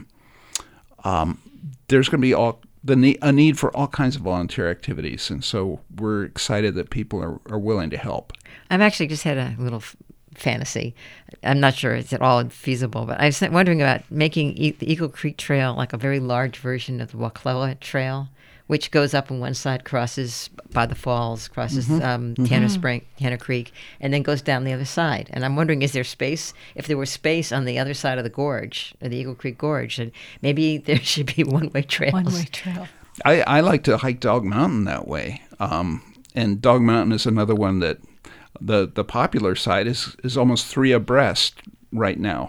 [SPEAKER 3] There's going to be a need for all kinds of volunteer activities, and so we're excited that people are willing to help.
[SPEAKER 1] I've actually just had a little fantasy. I'm not sure it's at all feasible, but I was wondering about making the Eagle Creek Trail like a very large version of the Waclella Trail, which goes up on one side, crosses by the falls, crosses Tanner Creek, and then goes down the other side. And I'm wondering, is there space? If there were space on the other side of the gorge, or the Eagle Creek Gorge, then maybe there should be one-way trails.
[SPEAKER 2] One-way trail.
[SPEAKER 3] I like to hike Dog Mountain that way. And Dog Mountain is another one that the popular side is almost 3 abreast right now,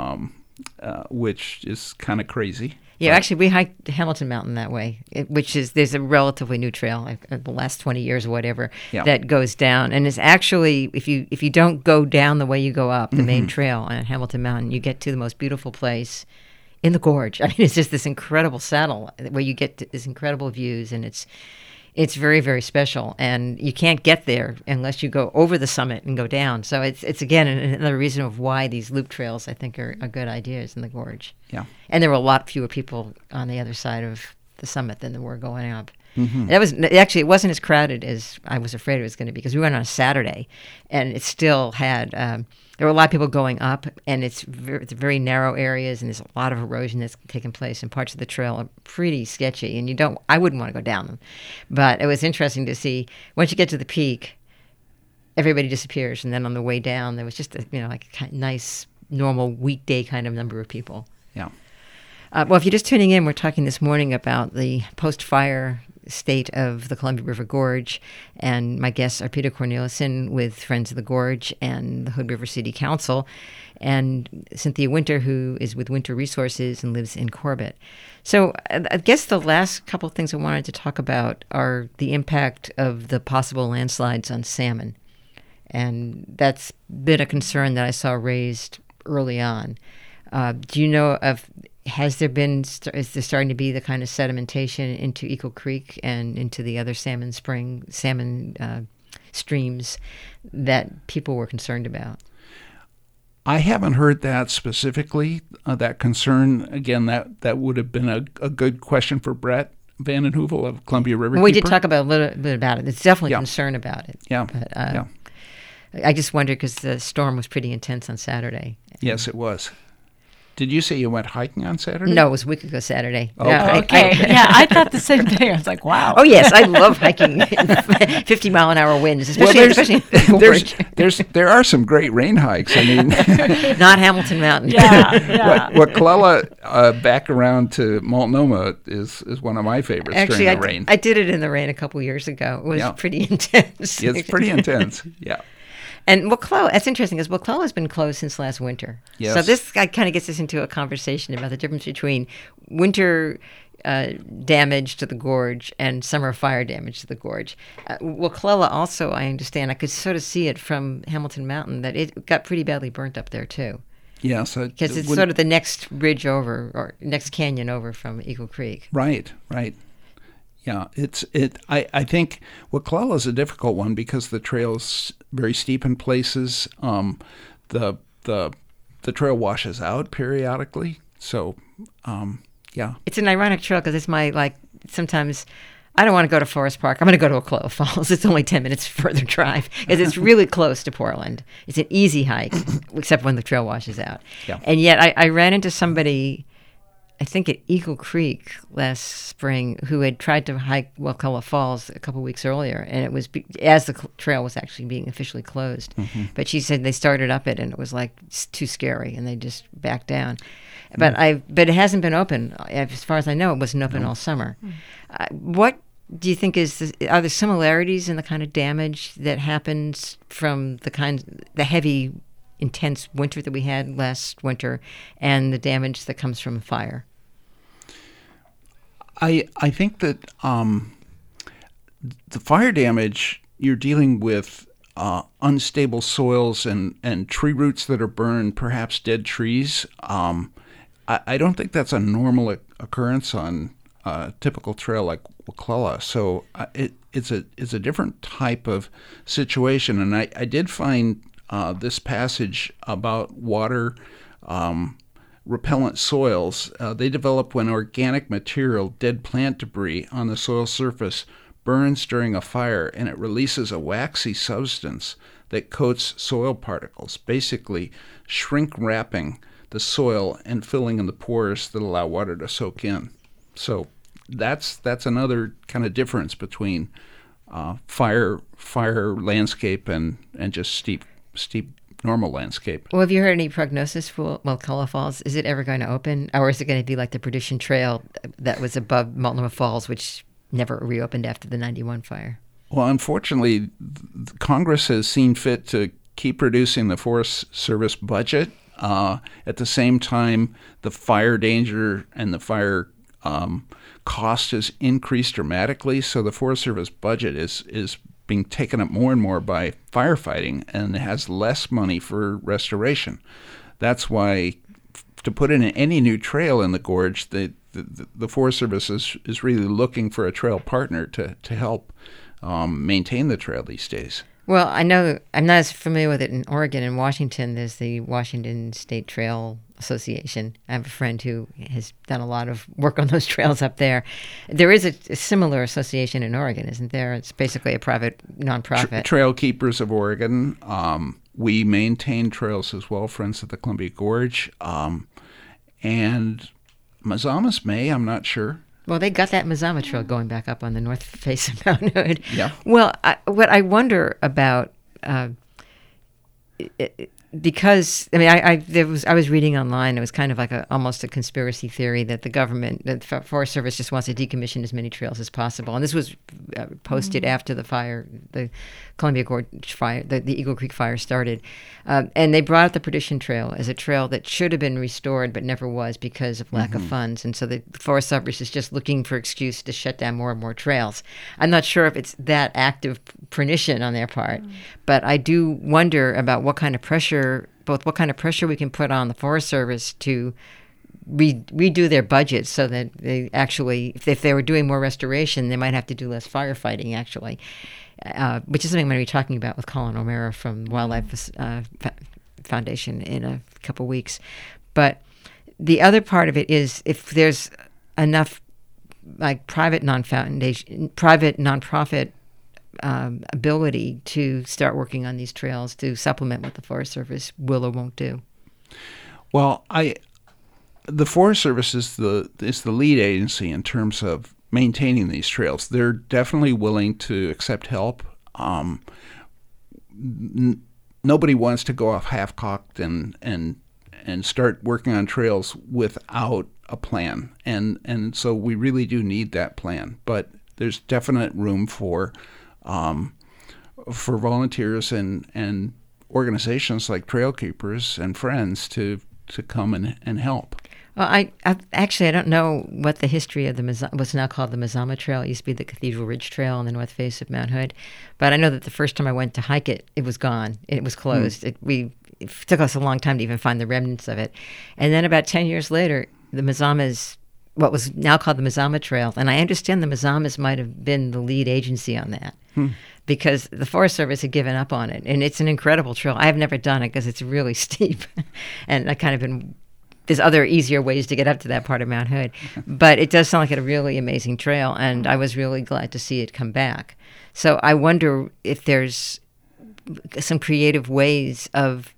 [SPEAKER 3] which is kind of crazy.
[SPEAKER 1] Yeah, actually, we hiked Hamilton Mountain that way, there's a relatively new trail, like the last 20 years or whatever, that goes down. And it's actually, if you don't go down the way you go up, the main trail on Hamilton Mountain, you get to the most beautiful place in the gorge. I mean, it's just this incredible saddle where you get these incredible views, and it's very, very special, and you can't get there unless you go over the summit and go down. So it's again another reason of why these loop trails I think are good ideas in the gorge.
[SPEAKER 3] Yeah,
[SPEAKER 1] and there were a lot fewer people on the other side of the summit than there were going up. Mm-hmm. It wasn't as crowded as I was afraid it was going to be, because we went on a Saturday, and it still had. There were a lot of people going up, and it's very narrow areas, and there's a lot of erosion that's taking place, and parts of the trail are pretty sketchy, and I wouldn't want to go down them. But it was interesting to see, once you get to the peak, everybody disappears, and then on the way down, there was just like a nice, normal weekday kind of number of people.
[SPEAKER 3] Yeah.
[SPEAKER 1] Well, if you're just tuning in, we're talking this morning about the post-fire state of the Columbia River Gorge, and my guests are Peter Cornelissen with Friends of the Gorge and the Hood River City Council, and Cynthia Winter, who is with Winter Resources and lives in Corbett. So I guess the last couple of things I wanted to talk about are the impact of the possible landslides on salmon, and that's been a concern that I saw raised early on. Do you know of? Is there starting to be the kind of sedimentation into Eagle Creek and into the other salmon streams that people were concerned about?
[SPEAKER 3] I haven't heard that specifically, that concern. Again, that would have been a good question for Brett Vanden Heuvel of Columbia River.
[SPEAKER 1] We did talk about a little bit about it. There's definitely concern about it.
[SPEAKER 3] Yeah.
[SPEAKER 1] But, I just wondered because the storm was pretty intense on Saturday.
[SPEAKER 3] Yes, it was. Did you say you went hiking on Saturday?
[SPEAKER 1] No, it was a week ago Saturday.
[SPEAKER 3] Okay.
[SPEAKER 2] Okay. Yeah, I thought the same thing. I was like, wow.
[SPEAKER 1] Oh, yes. I love hiking 50-mile-an-hour winds, especially
[SPEAKER 3] there are some great rain hikes. I mean,
[SPEAKER 1] not Hamilton Mountain.
[SPEAKER 2] Yeah.
[SPEAKER 3] Waklala back around to Multnomah is one of my favorites.
[SPEAKER 1] Actually,
[SPEAKER 3] during the rain.
[SPEAKER 1] I did it in the rain a couple years ago. It was pretty intense.
[SPEAKER 3] It's pretty intense, yeah.
[SPEAKER 1] And Waklala, that's interesting because Waklala has been closed since last winter.
[SPEAKER 3] Yes.
[SPEAKER 1] So this kind of gets us into a conversation about the difference between winter damage to the gorge and summer fire damage to the gorge. Waklala also, I understand, I could sort of see it from Hamilton Mountain that it got pretty badly burnt up there too.
[SPEAKER 3] Yes.
[SPEAKER 1] Because it's sort of the next ridge over or next canyon over from Eagle Creek.
[SPEAKER 3] Right. Yeah, I think Waklala is a difficult one because the trail's very steep in places. The trail washes out periodically. So, yeah.
[SPEAKER 1] It's an ironic trail because it's sometimes I don't want to go to Forest Park. I'm going to go to Waklala Falls. It's only 10 minutes further drive because it's really close to Portland. It's an easy hike, except when the trail washes out.
[SPEAKER 3] Yeah.
[SPEAKER 1] And yet I ran into somebody, I think at Eagle Creek last spring, who had tried to hike Wakulla Falls a couple weeks earlier, and it was as the trail was actually being officially closed. Mm-hmm. But she said they started up it, and it was too scary, and they just backed down. Mm-hmm. But it hasn't been open, as far as I know. It wasn't open all summer. Mm-hmm. What do you think are there similarities in the kind of damage that happens from the heavy, intense winter that we had last winter and the damage that comes from fire?
[SPEAKER 3] I think that the fire damage, you're dealing with unstable soils and tree roots that are burned, perhaps dead trees. I don't think that's a normal occurrence on a typical trail like Waklala. So it's a different type of situation. And I did find this passage about water repellent soils. They develop when organic material, dead plant debris on the soil surface burns during a fire, and it releases a waxy substance that coats soil particles, basically shrink wrapping the soil and filling in the pores that allow water to soak in. So that's another kind of difference between fire landscape and just steep normal landscape.
[SPEAKER 1] Well, have you heard any prognosis for Wakulla Falls? Is it ever going to open, or is it going to be like the Perdition Trail that was above Multnomah Falls, which never reopened after the 91 fire?
[SPEAKER 3] Well, unfortunately, Congress has seen fit to keep reducing the Forest Service budget. At the same time, the fire danger and the fire cost has increased dramatically, so the Forest Service budget is being taken up more and more by firefighting and has less money for restoration. That's why to put in any new trail in the gorge, the Forest Service is really looking for a trail partner to help maintain the trail these days.
[SPEAKER 1] Well, I know I'm not as familiar with it in Oregon. In Washington, there's the Washington State Trail Association. I have a friend who has done a lot of work on those trails up there. There is a similar association in Oregon, isn't there? It's basically a private nonprofit.
[SPEAKER 3] Trail Keepers of Oregon. We maintain trails as well, Friends of the Columbia Gorge. And Mazamas may, I'm not sure.
[SPEAKER 1] Well, they got that Mazama Trail going back up on the north face of Mount Hood.
[SPEAKER 3] Yeah.
[SPEAKER 1] Well, what I wonder about, because I mean, I was reading online. It was kind of like almost a conspiracy theory that the government, the Forest Service, just wants to decommission as many trails as possible. And this was posted after the fire, the Columbia Gorge fire, the Eagle Creek fire started, and they brought up the Perdition Trail as a trail that should have been restored but never was because of lack of funds. And so the Forest Service is just looking for excuse to shut down more and more trails. I'm not sure if it's that act of pernicious on their part, but I do wonder about what kind of pressure both what kind of pressure we can put on the Forest Service to redo their budget so that they actually, if they were doing more restoration, they might have to do less firefighting, actually, which is something I'm going to be talking about with Colin O'Mara from Wildlife Foundation in a couple weeks. But the other part of it is if there's enough like private nonprofit ability to start working on these trails to supplement what the Forest Service will or won't do.
[SPEAKER 3] Well, the Forest Service is the lead agency in terms of maintaining these trails. They're definitely willing to accept help. Nobody wants to go off half-cocked and start working on trails without a plan. And so we really do need that plan. But there's definite room for volunteers and organizations like Trail Keepers and Friends to come and help.
[SPEAKER 1] Well, I don't know what the history of what's now called the Mazama Trail. It used to be the Cathedral Ridge Trail on the north face of Mount Hood. But I know that the first time I went to hike it, it was gone. It was closed. It took us a long time to even find the remnants of it. And then about 10 years later, the Mazamas, what was now called the Mazama Trail, and I understand the Mazamas might have been the lead agency on that because the Forest Service had given up on it. And it's an incredible trail. I have never done it because it's really steep. And I kind of been... There's other easier ways to get up to that part of Mount Hood. But it does sound like a really amazing trail, and I was really glad to see it come back. So I wonder if there's some creative ways of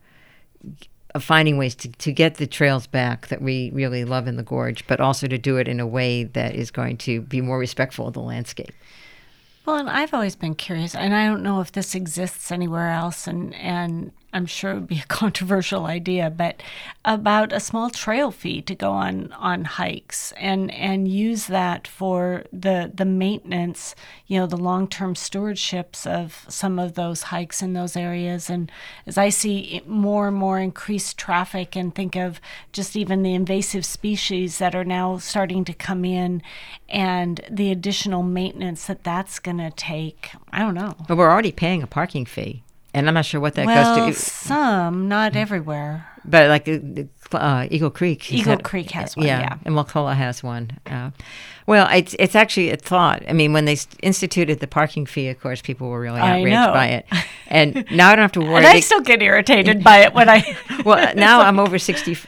[SPEAKER 1] finding ways to get the trails back that we really love in the gorge, but also to do it in a way that is going to be more respectful of the landscape.
[SPEAKER 2] Well, and I've always been curious, and I don't know if this exists anywhere else, and I'm sure it would be a controversial idea, but about a small trail fee to go on hikes and use that for the maintenance, the long-term stewardships of some of those hikes in those areas. And as I see more and more increased traffic and think of just even the invasive species that are now starting to come in and the additional maintenance that's going to take, I don't know.
[SPEAKER 1] But we're already paying a parking fee. And I'm not sure what that
[SPEAKER 2] goes
[SPEAKER 1] to.
[SPEAKER 2] Some, not everywhere.
[SPEAKER 1] But like Eagle Creek.
[SPEAKER 2] Eagle Creek has one, yeah.
[SPEAKER 1] And Wakulla has one. Well, it's actually a thought. I mean, when they instituted the parking fee, of course, people were really outraged by it. And now I don't have to worry.
[SPEAKER 2] And I still get irritated by it when I...
[SPEAKER 1] Well, now I'm over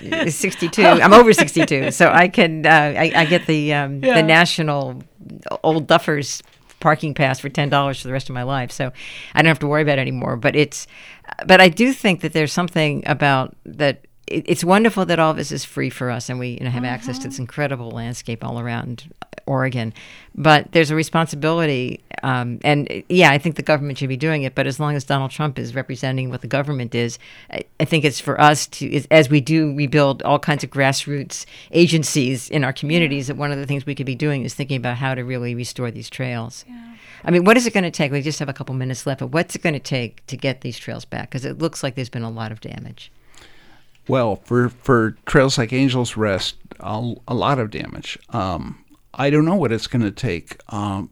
[SPEAKER 1] 62. I'm over 62. So I can, I get the national Old Duffers parking pass for $10 for the rest of my life, so I don't have to worry about it anymore. But I do think that there's something about that. It's wonderful that all this is free for us, and we have access to this incredible landscape all around Oregon. But there's a responsibility, and I think the government should be doing it. But as long as Donald Trump is representing what the government is, I think it's for us to, as we do rebuild all kinds of grassroots agencies in our communities, that one of the things we could be doing is thinking about how to really restore these trails. Yeah. I mean, what is it going to take? We just have a couple minutes left, but what's it going to take to get these trails back? Because it looks like there's been a lot of damage.
[SPEAKER 3] Well, for trails like Angel's Rest, a lot of damage. I don't know what it's going to take.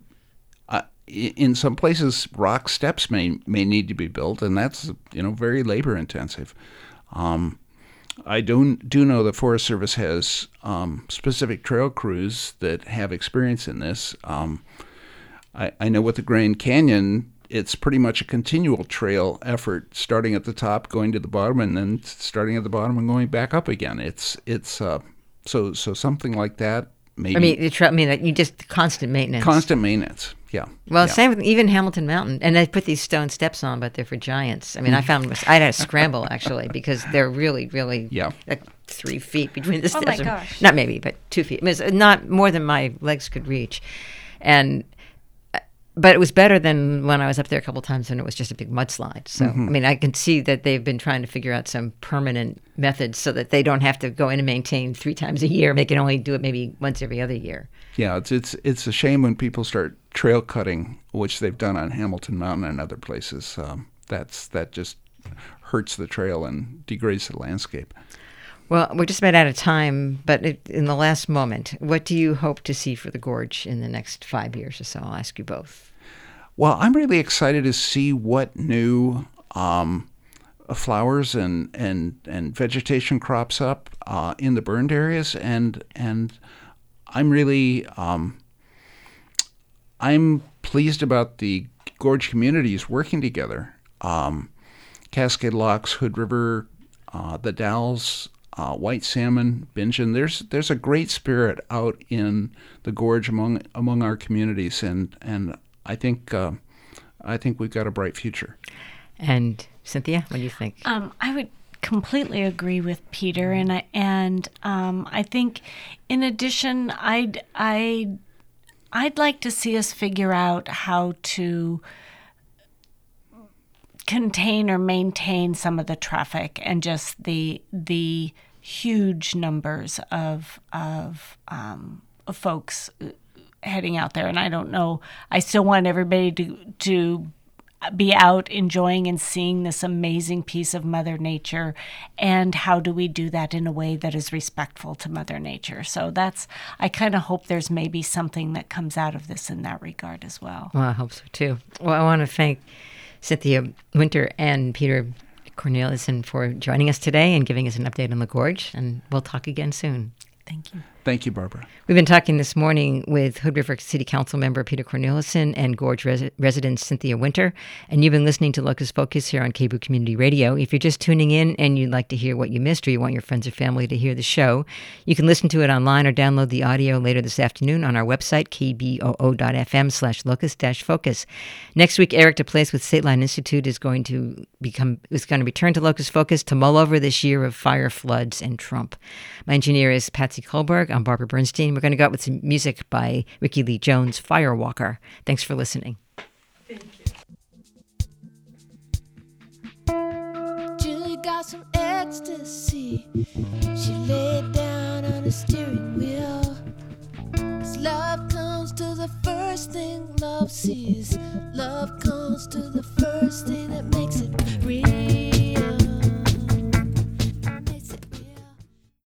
[SPEAKER 3] In some places, rock steps may need to be built, and that's very labor intensive. I do know the Forest Service has specific trail crews that have experience in this. I know with the Grand Canyon, it's pretty much a continual trail effort, starting at the top, going to the bottom, and then starting at the bottom and going back up again. So something like that. Maybe.
[SPEAKER 1] I mean, you just constant maintenance.
[SPEAKER 3] Constant maintenance. Yeah.
[SPEAKER 1] Well, same with even Hamilton Mountain, and they put these stone steps on, but they're for giants. I mean, I had to scramble actually because they're really, really like 3 feet between the steps.
[SPEAKER 2] Oh my gosh!
[SPEAKER 1] Not maybe, but 2 feet. I mean, it's not more than my legs could reach, But it was better than when I was up there a couple of times when it was just a big mudslide. So, I mean, I can see that they've been trying to figure out some permanent methods so that they don't have to go in and maintain 3 times a year. They can only do it maybe once every other year. Yeah,
[SPEAKER 3] it's a shame when people start trail cutting, which they've done on Hamilton Mountain and other places. That just hurts the trail and degrades the landscape.
[SPEAKER 1] Well, we're just about out of time, but in the last moment, what do you hope to see for the gorge in the next 5 years or so? I'll ask you both.
[SPEAKER 3] Well, I'm really excited to see what new flowers and vegetation crops up in the burned areas, and I'm really I'm pleased about the gorge communities working together. Cascade Locks, Hood River, the Dalles, White Salmon, Bingen. There's a great spirit out in the gorge among our communities, and I think we've got a bright future.
[SPEAKER 1] And Cynthia, what do you think?
[SPEAKER 2] I would completely agree with Peter, and I think, in addition, I'd like to see us figure out how to contain or maintain some of the traffic and just the huge numbers of folks heading out there. And I don't know, I still want everybody to be out enjoying and seeing this amazing piece of Mother Nature. And how do we do that in a way that is respectful to Mother Nature? So I kind of hope there's maybe something that comes out of this in that regard as well.
[SPEAKER 1] Well, I hope so too. Well, I want to thank Cynthia Winter and Peter Corneliuson for joining us today and giving us an update on the gorge. And we'll talk again soon.
[SPEAKER 2] Thank you.
[SPEAKER 3] Thank you, Barbara.
[SPEAKER 1] We've been talking this morning with Hood River City Council member Peter Corneliuson and Gorge resident Cynthia Winter, and you've been listening to Locust Focus here on KBOO Community Radio. If you're just tuning in and you'd like to hear what you missed, or you want your friends or family to hear the show, you can listen to it online or download the audio later this afternoon on our website, kboo.fm/locust-focus. Next week, Eric DePlace with State Line Institute is going to return to Locust Focus to mull over this year of fire, floods, and Trump. My engineer is Patsy Kohlberg. I'm Barbara Bernstein. We're going to go out with some music by Ricky Lee Jones, Firewalker. Thanks for listening.
[SPEAKER 4] Thank you. Julie got some ecstasy. She laid down on the steering wheel. 'Cause love comes to the first thing love sees. Love comes to the first thing that makes it real.